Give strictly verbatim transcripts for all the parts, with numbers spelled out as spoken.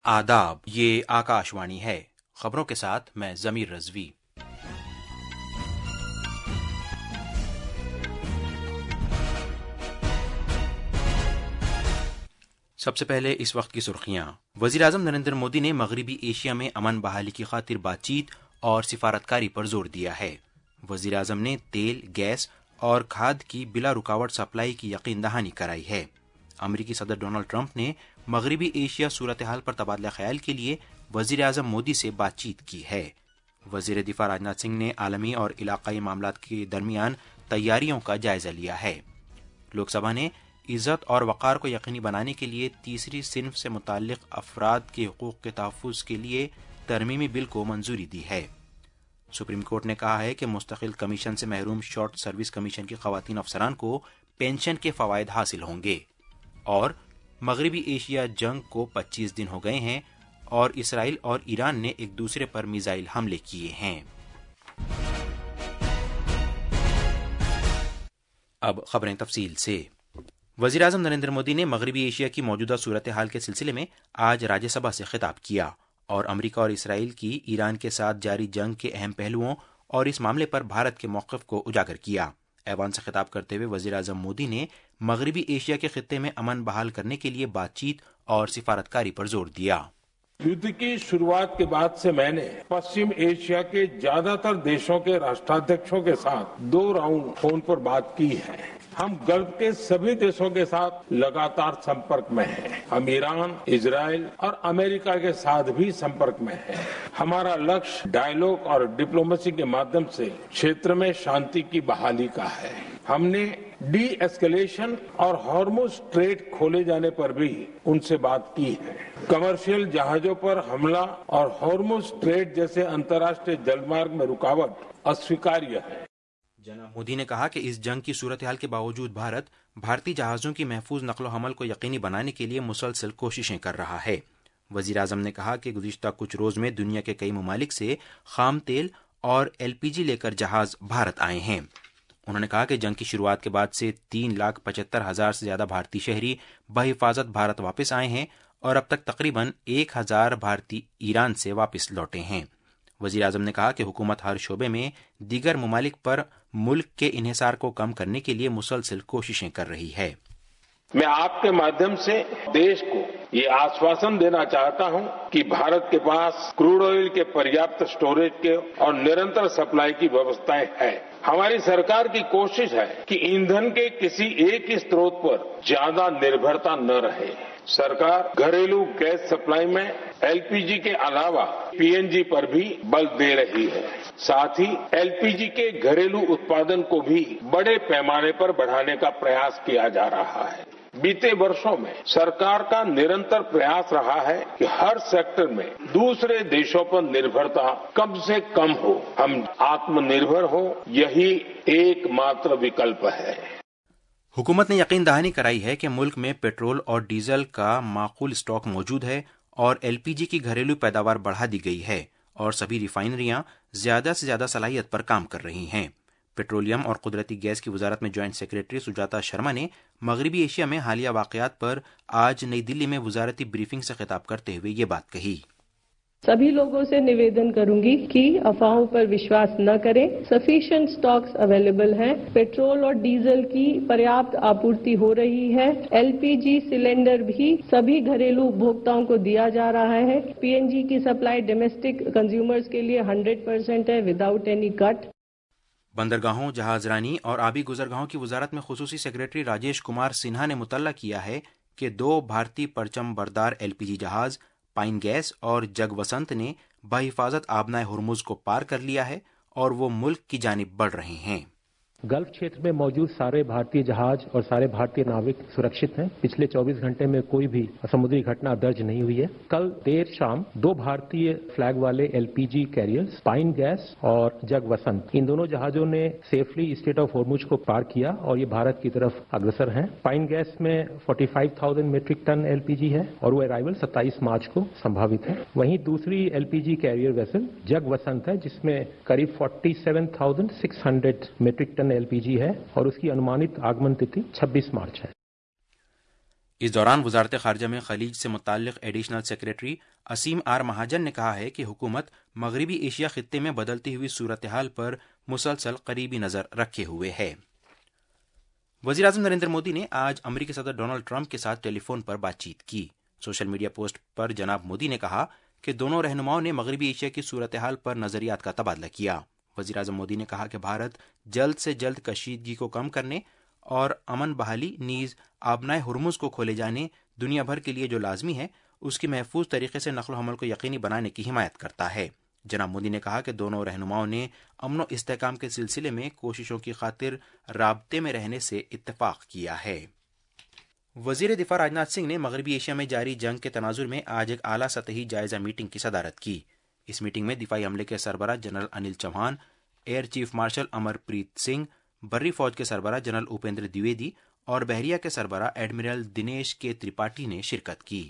آداب، یہ آکاشوانی ہے۔ خبروں کے ساتھ میں ضمیر رضوی۔ سب سے پہلے اس وقت کی سرخیاں۔ وزیر اعظم نریندر مودی نے مغربی ایشیا میں امن بحالی کی خاطر بات چیت اور سفارتکاری پر زور دیا ہے۔ وزیر اعظم نے تیل، گیس اور کھاد کی بلا رکاوٹ سپلائی کی یقین دہانی کرائی ہے۔ امریکی صدر ڈونلڈ ٹرمپ نے مغربی ایشیا صورتحال پر تبادلہ خیال کے لیے وزیر اعظم مودی سے بات چیت کی ہے۔ وزیر دفاع راجناتھ سنگھ نے عالمی اور علاقائی معاملات کے درمیان تیاریوں کا جائزہ لیا ہے۔ لوک سبھا نے عزت اور وقار کو یقینی بنانے کے لیے تیسری صنف سے متعلق افراد کے حقوق کے تحفظ کے لیے ترمیمی بل کو منظوری دی ہے۔ سپریم کورٹ نے کہا ہے کہ مستقل کمیشن سے محروم شارٹ سروس کمیشن کی خواتین افسران کو پینشن کے فوائد حاصل ہوں گے۔ اور مغربی ایشیا جنگ کو پچیس دن ہو گئے ہیں اور اسرائیل اور ایران نے ایک دوسرے پر میزائل حملے کیے ہیں۔ اب خبریں تفصیل سے۔ وزیر اعظم نریندر مودی نے مغربی ایشیا کی موجودہ صورتحال کے سلسلے میں آج راجیہ سبھا سے خطاب کیا اور امریکہ اور اسرائیل کی ایران کے ساتھ جاری جنگ کے اہم پہلوؤں اور اس معاملے پر بھارت کے موقف کو اجاگر کیا۔ ایوان سے خطاب کرتے ہوئے وزیر اعظم مودی نے مغربی ایشیا کے خطے میں امن بحال کرنے کے لیے بات چیت اور سفارتکاری پر زور دیا۔ یدھ کی شروعات کے بعد سے میں نے پشچم ایشیا کے زیادہ تر دیشوں کے راشٹراध्यکشوں کے ساتھ دو راؤنڈ فون پر بات کی ہے۔ ہم گلف کے سبھی دیشوں کے ساتھ لگاتار سمپرک میں ہیں۔ ہم ایران، اسرائیل اور امریکہ کے ساتھ بھی سمپرک میں ہیں۔ ہمارا لکش ڈائیلاگ اور ڈپلومیسی کے مادھیم سے چھیتر میں شانتی کی بحالی کا ہے۔ ہم نے ڈی ایسکیلیشن اور ہارموز اسٹریٹ کھولے جانے پر بھی ان سے بات کی ہے۔ کمرشل جہازوں پر حملہ اور ہارموز اسٹریٹ جیسے انترراشٹریہ جل مارگ میں رکاوٹ اسویکاریہ ہے۔ جناب مودی نے کہا کہ اس جنگ کی صورتحال کے باوجود بھارت بھارتی جہازوں کی محفوظ نقل و حمل کو یقینی بنانے کے لیے مسلسل کوششیں کر رہا ہے۔ وزیر اعظم نے کہا کہ گزشتہ کچھ روز میں دنیا کے کئی ممالک سے خام تیل اور ایل پی جی لے کر جہاز بھارت آئے ہیں۔ انہوں نے کہا کہ جنگ کی شروعات کے بعد سے تین لاکھ پچہتر ہزار سے زیادہ بھارتی شہری بحفاظت بھارت واپس آئے ہیں اور اب تک تقریباً ایک ہزار بھارتی ایران سے واپس لوٹے ہیں۔ وزیر اعظم نے کہا کہ حکومت ہر شعبے میں دیگر ممالک پر ملک کے انحصار کو کم کرنے کے لیے مسلسل کوششیں کر رہی ہے۔ میں آپ کے مادھیم سے دیش کو یہ آشواسن دینا چاہتا ہوں کہ بھارت کے پاس کروڈ آئل کے پریاپت اسٹوریج کے اور نرنتر سپلائی کی ویوستھائیں ہیں۔ ہماری سرکار کی کوشش ہے کہ ایندھن کے کسی ایک ہی سروت پر زیادہ نربھرتا نہ رہے۔ سرکار گھریلو گیس سپلائی میں ایل پی جی کے علاوہ پی این جی پر بھی بل دے رہی ہے۔ ساتھ ہی ایل پی جی کے گھریلو اتپادن کو بھی بڑے پیمانے پر بڑھانے کا پریاس کیا جا رہا ہے۔ بیتے برسوں میں سرکار کا نرنتر پریاس رہا ہے کہ ہر سیکٹر میں دوسرے دیشوں پر نربھرتا کم سے کم ہو، ہم آتم نربھر ہو، یہی ایک ماتر وکلپ ہے۔ حکومت نے یقین دہانی کرائی ہے کہ ملک میں پیٹرول اور ڈیزل کا معقول اسٹاک موجود ہے اور ایل پی جی کی گھریلو پیداوار بڑھا دی گئی ہے اور سبھی ریفائنریاں زیادہ سے زیادہ صلاحیت پر کام کر رہی ہیں۔ پیٹرولیم اور قدرتی گیس کی وزارت میں جوائنٹ سیکریٹری سجاتا شرما نے مغربی ایشیا میں حالیہ واقعات پر آج نئی دلی میں وزارتی بریفنگ سے خطاب کرتے ہوئے یہ بات کہی۔ سبھی لوگوں سے نویدن کروں گی کہ افواہوں پر وشواس نہ کریں۔ سفیشینٹ سٹاکس اویلیبل ہیں، پیٹرول اور ڈیزل کی پریاپت آپورتی ہو رہی ہے، ایل پی جی سلنڈر بھی سبھی گھریلو اپبھوکتاؤں کو دیا جا رہا ہے، پی این جی کی سپلائی ڈومیسٹک کنزیومرز کے لیے ہنڈریڈ پرسینٹ ہے وداؤٹ اینی کٹ۔ بندرگاہوں، جہاز رانی اور آبی گزرگاہوں کی وزارت میں خصوصی سیکریٹری راجیش کمار سنہا نے مطلع کیا ہے کہ دو بھارتی پرچم بردار ایل پی جی جہاز پائن گیس اور جگ وسنت نے بحفاظت آبنائے ہرمز کو پار کر لیا ہے اور وہ ملک کی جانب بڑھ رہے ہیں۔ گلف چھیتر میں موجود سارے بھارتی جہاز اور سارے بھارتی ناوک سرکشت ہیں۔ پچھلے چوبیس گھنٹے میں کوئی بھی سمندری گھٹنا درج نہیں ہوئی ہے۔ کل دیر شام دو بھارتی فلیگ والے L P G carriers Pine Gas اور جگ وسنت ان دونوں جہازوں نے سیفلی اسٹریٹ آف ہورموز کو پار کیا اور یہ بھارت کی طرف اگرسر ہیں۔ پائن گیس میں forty five thousand metric ton L P G ہے اور وہ ارائیول ستائیس مارچ کو سمبھاوت ہے۔ وہیں دوسری L P G carrier vessel Jag Vasant ہے جس میں قریب forty seven thousand six hundred metric ton L P G ہے اور اس کی انمانت آگمن تتھی چھبیس مارچ ہے۔ اس دوران وزارت خارجہ میں خلیج سے متعلق additional secretary Aseem R Mahajan نے کہا ہے کہ حکومت مغربی ایشیا خطے میں بدلتی ہوئی صورتحال پر مسلسل قریبی نظر رکھے ہوئے ہے۔ وزیر اعظم نریندر مودی نے آج امریکی صدر ڈونلڈ ٹرمپ کے ساتھ ٹیلی فون پر بات چیت کی۔ سوشل میڈیا پوسٹ پر جناب مودی نے کہا کہ دونوں رہنماؤں نے مغربی ایشیا کی صورتحال پر نظریات کا تبادلہ کیا۔ وزیر اعظم مودی نے کہا کہ بھارت جلد سے جلد کشیدگی کو کم کرنے اور امن بحالی نیز آبنائے ہرمز کو کھولے جانے دنیا بھر کے لیے جو لازمی ہے اس کی محفوظ طریقے سے نقل و حمل کو یقینی بنانے کی حمایت کرتا ہے۔ جناب مودی نے کہا کہ دونوں رہنماؤں نے امن و استحکام کے سلسلے میں کوششوں کی خاطر رابطے میں رہنے سے اتفاق کیا ہے۔ وزیر دفاع راجناتھ سنگھ نے مغربی ایشیا میں جاری جنگ کے تناظر میں آج ایک اعلیٰ سطحی جائزہ میٹنگ کی صدارت کی۔ اس میٹنگ میں دفاعی عملے کے سربراہ general Anil Chauhan, air chief marshal Amar Preet Singh, بری فوج کے سربراہ جنرل اپیندر دیویدی اور بحریہ کے سربراہ ایڈمرل دنیش کے ترپاٹھی نے شرکت کی۔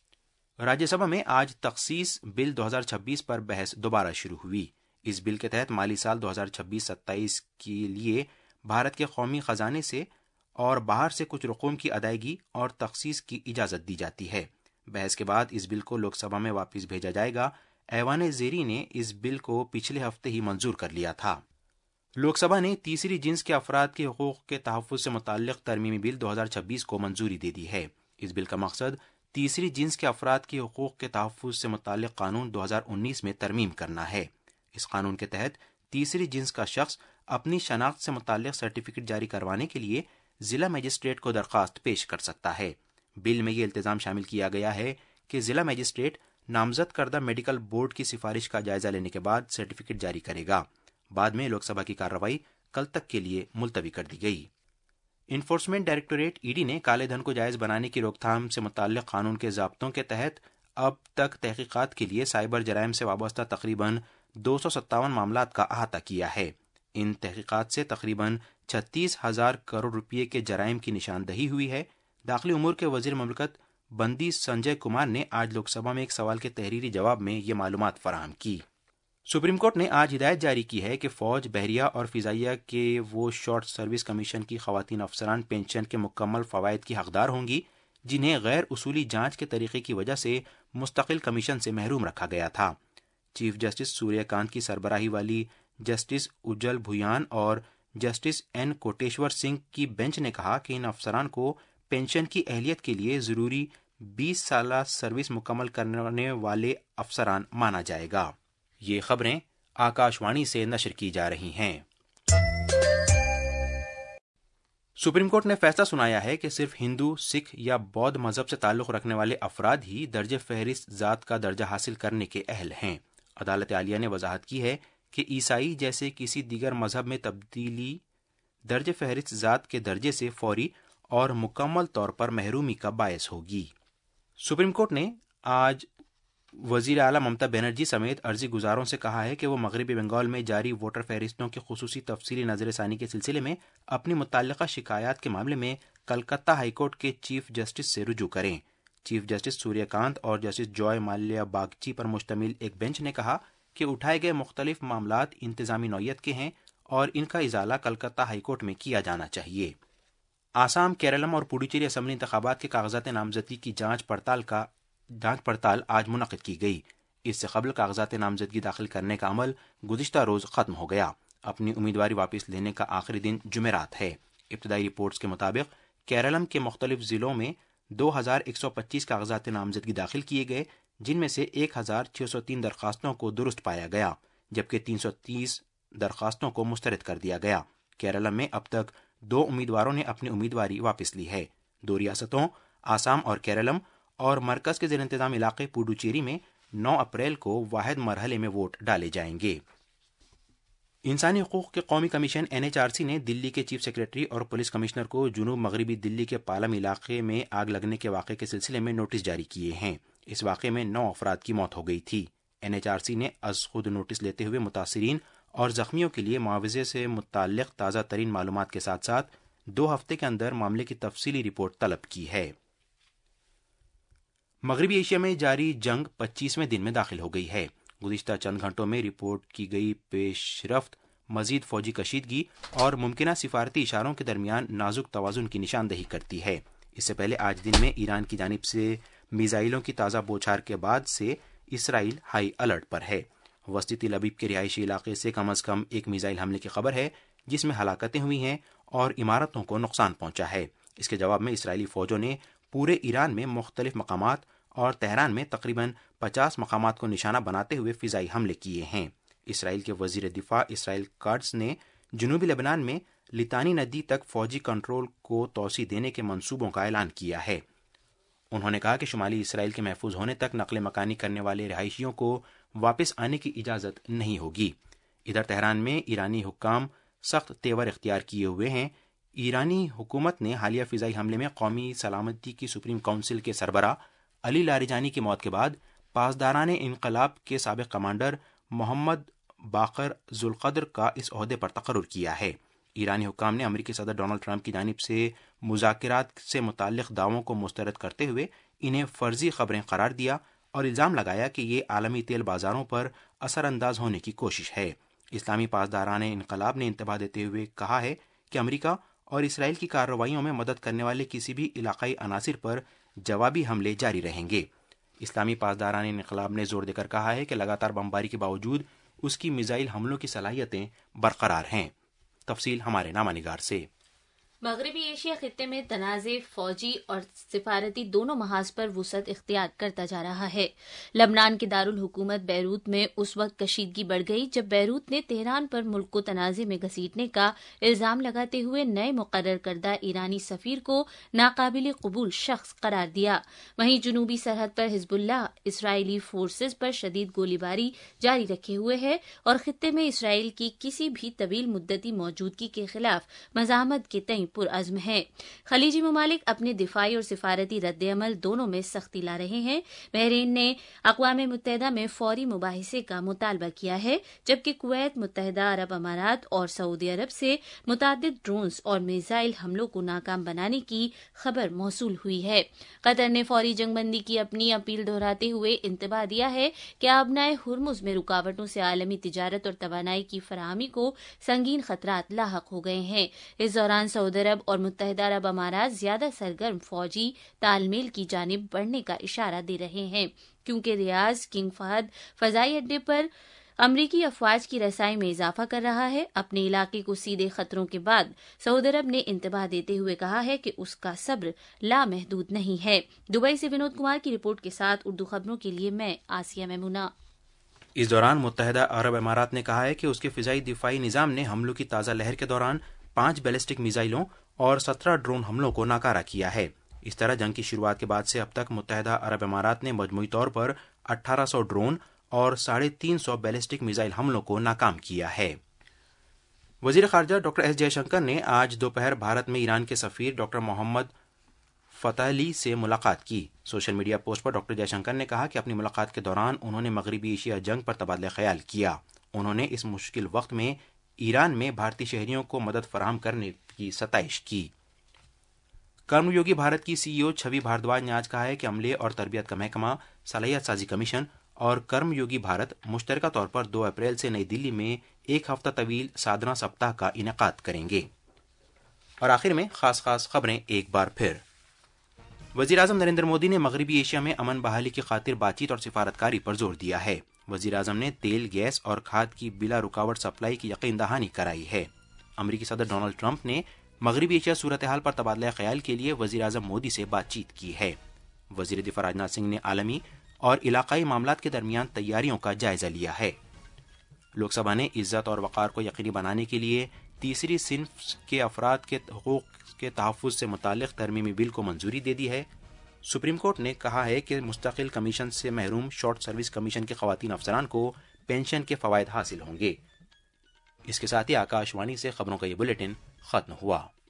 راجیہ سبھا میں آج تخصیص بل دو ہزار چھبیس پر بحث دوبارہ شروع ہوئی۔ اس بل کے تحت مالی سال دو ہزار چھبیس ستائیس کے لیے بھارت کے قومی خزانے سے اور باہر سے کچھ رقوم کی ادائیگی اور تخصیص کی اجازت دی جاتی ہے۔ بحث کے بعد اس بل کو لوک سبھا میں واپس بھیجا جائے گا۔ ایوان زیریں نے اس بل کو پچھلے ہفتے ہی منظور کر لیا تھا۔ لوک سبھا نے تیسری جنس کے افراد کے حقوق کے تحفظ سے متعلق ترمیمی بل دو ہزار چھبیس کو منظوری دے دی ہے۔ اس بل کا مقصد تیسری جنس کے افراد کے حقوق کے تحفظ سے متعلق قانون دو ہزار انیس میں ترمیم کرنا ہے۔ اس قانون کے تحت تیسری جنس کا شخص اپنی شناخت سے متعلق سرٹیفکیٹ جاری کروانے کے لیے ضلع مجسٹریٹ کو درخواست پیش کر سکتا ہے۔ بل میں یہ التزام شامل کیا گیا ہے کہ ضلع مجسٹریٹ نامزد کردہ میڈیکل بورڈ کی سفارش کا جائزہ لینے کے بعد سرٹیفکیٹ جاری کرے گا۔ بعد میں لوک سبھا کی کارروائی کل تک کے لیے ملتوی کر دی گئی۔ انفورسمنٹ ڈائریکٹوریٹ ای ڈی نے کالے دھن کو جائز بنانے کی روک تھام سے متعلق قانون کے ضابطوں کے تحت اب تک تحقیقات کے لیے سائبر جرائم سے وابستہ تقریباً دو سو ستاون معاملات کا احاطہ کیا ہے۔ ان تحقیقات سے تقریباً چھتیس ہزار کروڑ روپے کے جرائم کی نشاندہی ہوئی ہے۔ داخلی امور کے وزیر مملکت بندی سنجے کمار نے آج لوک سبھا میں ایک سوال کے تحریری جواب میں یہ معلومات فراہم کی۔ سپریم کورٹ نے آج ہدایت جاری کی ہے کہ فوج، بحریہ اور فضائیہ کے وہ شارٹ سروس کمیشن کی خواتین افسران پینشن کے مکمل فوائد کی حقدار ہوں گی جنہیں غیر اصولی جانچ کے طریقے کی وجہ سے مستقل کمیشن سے محروم رکھا گیا تھا۔ چیف جسٹس سوریہ کانت کی سربراہی والی جسٹس اجل بھویان اور جسٹس این کوٹیشور سنگھ کی بینچ نے کہا کہ ان افسران کو پینشن کی اہلیت کے لیے ضروری بیس سالہ سروس مکمل کرنے والے افسران مانا جائے گا۔ یہ خبریں آکاش وانی سے نشر کی جا رہی ہیں۔ سپریم کورٹ نے فیصلہ سنایا ہے کہ صرف ہندو، سکھ یا بودھ مذہب سے تعلق رکھنے والے افراد ہی درجہ فہرست ذات کا درجہ حاصل کرنے کے اہل ہیں۔ عدالت عالیہ نے وضاحت کی ہے کہ عیسائی جیسے کسی دیگر مذہب میں تبدیلی درجہ فہرست ذات کے درجے سے فوری اور مکمل طور پر محرومی کا باعث ہوگی۔ سپریم کورٹ نے آج وزیر اعلیٰ ممتا بنرجی سمیت عرضی گزاروں سے کہا ہے کہ وہ مغربی بنگال میں جاری ووٹر فہرستوں کی خصوصی تفصیلی نظر ثانی کے سلسلے میں اپنی متعلقہ شکایات کے معاملے میں کلکتہ ہائی کورٹ کے چیف جسٹس سے رجوع کریں۔ چیف جسٹس سوریہ کانت اور جسٹس جوائے مالیہ باگچی پر مشتمل ایک بینچ نے کہا کہ اٹھائے گئے مختلف معاملات انتظامی نوعیت کے ہیں اور ان کا ازالہ کلکتہ ہائی کورٹ میں کیا جانا چاہیے۔ آسام، کیرالم اور پڈوچیری اسمبلی انتخابات کے کاغذات نامزدگی کی جانچ پڑتال کا جانچ پڑتال آج منعقد کی گئی۔ اس سے قبل کاغذات نامزدگی داخل کرنے کا عمل گزشتہ روز ختم ہو گیا۔ اپنی امیدواری واپس لینے کا آخری دن جمعرات ہے۔ ابتدائی رپورٹس کے مطابق کیرالم کے مختلف ضلعوں میں دو ہزار ایک سو پچیس کاغذات نامزدگی داخل کیے گئے، جن میں سے ایک ہزار چھ سو تین درخواستوں کو درست پایا گیا، جبکہ تین سو تیس درخواستوں کو مسترد کر دیا گیا۔ کیرالم میں اب تک دو امیدواروں نے اپنی امیدواری واپس لی ہے۔ دو ریاستوں آسام اور کیرالم اور مرکز کے زیر انتظام علاقے پڈوچیری میں نو اپریل کو واحد مرحلے میں ووٹ ڈالے جائیں گے۔ انسانی حقوق کے قومی commission N H R C نے دلی کے چیف سیکریٹری اور پولیس کمشنر کو جنوب مغربی دلی کے پالم علاقے میں آگ لگنے کے واقعے کے سلسلے میں نوٹس جاری کیے ہیں۔ اس واقعے میں نو افراد کی موت ہو گئی تھی۔ این ایچ آر سی نے از خود نوٹس لیتے ہوئے متاثرین اور زخمیوں کے لیے معاوضے سے متعلق تازہ ترین معلومات کے ساتھ ساتھ دو ہفتے کے اندر معاملے کی تفصیلی رپورٹ طلب کی ہے۔ مغربی ایشیا میں جاری جنگ پچیسویں دن میں داخل ہو گئی ہے۔ گزشتہ چند گھنٹوں میں رپورٹ کی گئی پیش رفت مزید فوجی کشیدگی اور ممکنہ سفارتی اشاروں کے درمیان نازک توازن کی نشاندہی کرتی ہے۔ اس سے پہلے آج دن میں ایران کی جانب سے میزائلوں کی تازہ بوچھار کے بعد سے اسرائیل ہائی الرٹ پر ہے۔ وسطی تل ابیب کے رہائشی علاقے سے کم از کم ایک میزائل حملے کی خبر ہے جس میں ہلاکتیں ہوئی ہیں اور عمارتوں کو نقصان پہنچا ہے۔ اس کے جواب میں اسرائیلی فوجوں نے پورے ایران میں مختلف مقامات اور تہران میں تقریباً پچاس مقامات کو نشانہ بناتے ہوئے فضائی حملے کیے ہیں۔ اسرائیل کے وزیر دفاع اسرائیل کاٹز نے جنوبی لبنان میں لتانی ندی تک فوجی کنٹرول کو توسیع دینے کے منصوبوں کا اعلان کیا ہے۔ انہوں نے کہا کہ شمالی اسرائیل کے محفوظ ہونے تک نقل مکانی کرنے والے رہائشیوں کو واپس آنے کی اجازت نہیں ہوگی۔ ادھر تہران میں ایرانی حکام سخت تیور اختیار کیے ہوئے ہیں۔ ایرانی حکومت نے حالیہ فضائی حملے میں قومی سلامتی کی سپریم کونسل کے سربراہ علی لاریجانی کی موت کے بعد پاسداران انقلاب کے سابق کمانڈر محمد باقر ذوالقدر کا اس عہدے پر تقرر کیا ہے۔ ایرانی حکام نے امریکی صدر ڈونلڈ ٹرمپ کی جانب سے مذاکرات سے متعلق دعووں کو مسترد کرتے ہوئے انہیں فرضی خبریں قرار دیا اور الزام لگایا کہ یہ عالمی تیل بازاروں پر اثر انداز ہونے کی کوشش ہے۔ اسلامی پاسداران انقلاب نے انتباہ دیتے ہوئے کہا ہے کہ امریکہ اور اسرائیل کی کارروائیوں میں مدد کرنے والے کسی بھی علاقائی عناصر پر جوابی حملے جاری رہیں گے۔ اسلامی پاسداران انقلاب نے زور دے کر کہا ہے کہ لگاتار بمباری کے باوجود اس کی میزائل حملوں کی صلاحیتیں برقرار ہیں۔ تفصیل ہمارے نامہ نگار سے۔ مغربی ایشیا خطے میں تنازع فوجی اور سفارتی دونوں محاذ پر وسعت اختیار کرتا جا رہا ہے۔ لبنان کے دارالحکومت بیروت میں اس وقت کشیدگی بڑھ گئی جب بیروت نے تہران پر ملک کو تنازع میں گھسیٹنے کا الزام لگاتے ہوئے نئے مقرر کردہ ایرانی سفیر کو ناقابل قبول شخص قرار دیا۔ وہیں جنوبی سرحد پر حزب اللہ اسرائیلی فورسز پر شدید گولی باری جاری رکھے ہوئے ہے اور خطے میں اسرائیل کی کسی بھی طویل مدتی موجودگی کے خلاف مزاحمت کے تئیں پرعزم ہے۔ خلیجی ممالک اپنے دفاعی اور سفارتی رد عمل دونوں میں سختی لا رہے ہیں۔ بحرین نے اقوام متحدہ میں فوری مباحثے کا مطالبہ کیا ہے، جبکہ کویت، متحدہ عرب امارات اور سعودی عرب سے متعدد ڈرونز اور میزائل حملوں کو ناکام بنانے کی خبر موصول ہوئی ہے۔ قطر نے فوری جنگ بندی کی اپنی اپیل دہراتے ہوئے انتباہ دیا ہے کہ آبنائے ہرمز میں رکاوٹوں سے عالمی تجارت اور توانائی کی فراہمی کو سنگین خطرات لاحق ہو گئے ہیں۔ اس دوران سعودی عرب اور متحدہ عرب امارات زیادہ سرگرم فوجی تال میل کی جانب بڑھنے کا اشارہ دے رہے ہیں، کیونکہ ریاض کنگ فہد فضائی اڈے پر امریکی افواج کی رسائی میں اضافہ کر رہا ہے۔ اپنے علاقے کو سیدھے خطروں کے بعد سعودی عرب نے انتباہ دیتے ہوئے کہا ہے کہ اس کا صبر لامحدود نہیں ہے۔ دبئی سے ونود کمار کی رپورٹ کے ساتھ اردو خبروں کے لیے میں آسیہ میمونہ۔ اس دوران متحدہ عرب امارات نے کہا ہے کہ اس کے فضائی دفاعی نظام نے حملوں کی تازہ لہر کے دوران پانچ بیلسٹک میزائلوں اور سترہ ڈرون حملوں کو ناکارہ کیا ہے۔ اس طرح جنگ کی شروعات کے بعد سے اب تک متحدہ عرب امارات نے مجموعی طور پر اٹھارہ سو ڈرون اور ساڑھے تین سو بیلسٹک میزائل حملوں کو ناکام کیا ہے۔ وزیر خارجہ ڈاکٹر ایس جے شنکر نے آج دوپہر بھارت میں ایران کے سفیر ڈاکٹر محمد فتح علی سے ملاقات کی۔ سوشل میڈیا پوسٹ پر ڈاکٹر جے شنکر نے کہا کہ اپنی ملاقات کے دوران انہوں نے مغربی ایشیا جنگ پر تبادلہ خیال کیا۔ انہوں نے اس مشکل وقت میں ایران میں بھارتی شہریوں کو مدد فراہم کرنے کی ستائش کی۔ کرم یوگی بھارت کی سی ای او چھوی بھاردواج نے آج کہا ہے کہ عملے اور تربیت کا محکمہ، صلاحیت سازی کمیشن اور کرم یوگی بھارت مشترکہ طور پر دو اپریل سے نئی دلی میں ایک ہفتہ طویل سادھنا سپتاہ کا انعقاد کریں گے۔ اور آخر میں خاص خاص خبریں ایک بار پھر۔ وزیر اعظم نریندر مودی نے مغربی ایشیا میں امن بحالی کی خاطر بات چیت اور سفارتکاری پر زور دیا ہے۔ وزیر اعظم نے تیل، گیس اور کھاد کی بلا رکاوٹ سپلائی کی یقین دہانی کرائی ہے۔ امریکی صدر ڈونلڈ ٹرمپ نے مغربی ایشیا صورتحال پر تبادلہ خیال کے لیے وزیر اعظم مودی سے بات چیت کی ہے۔ وزیر دفاع راجناتھ سنگھ نے عالمی اور علاقائی معاملات کے درمیان تیاریوں کا جائزہ لیا ہے۔ لوک سبھا نے عزت اور وقار کو یقینی بنانے کے لیے تیسری صنف کے افراد کے حقوق کے تحفظ سے متعلق ترمیمی بل کو منظوری دے دی ہے۔ سپریم کورٹ نے کہا ہے کہ مستقل کمیشن سے محروم شارٹ سروس کمیشن کے خواتین افسران کو پینشن کے فوائد حاصل ہوں گے۔ اس کے ساتھ ہی آکاش وانی سے خبروں کا یہ بلیٹن ختم ہوا۔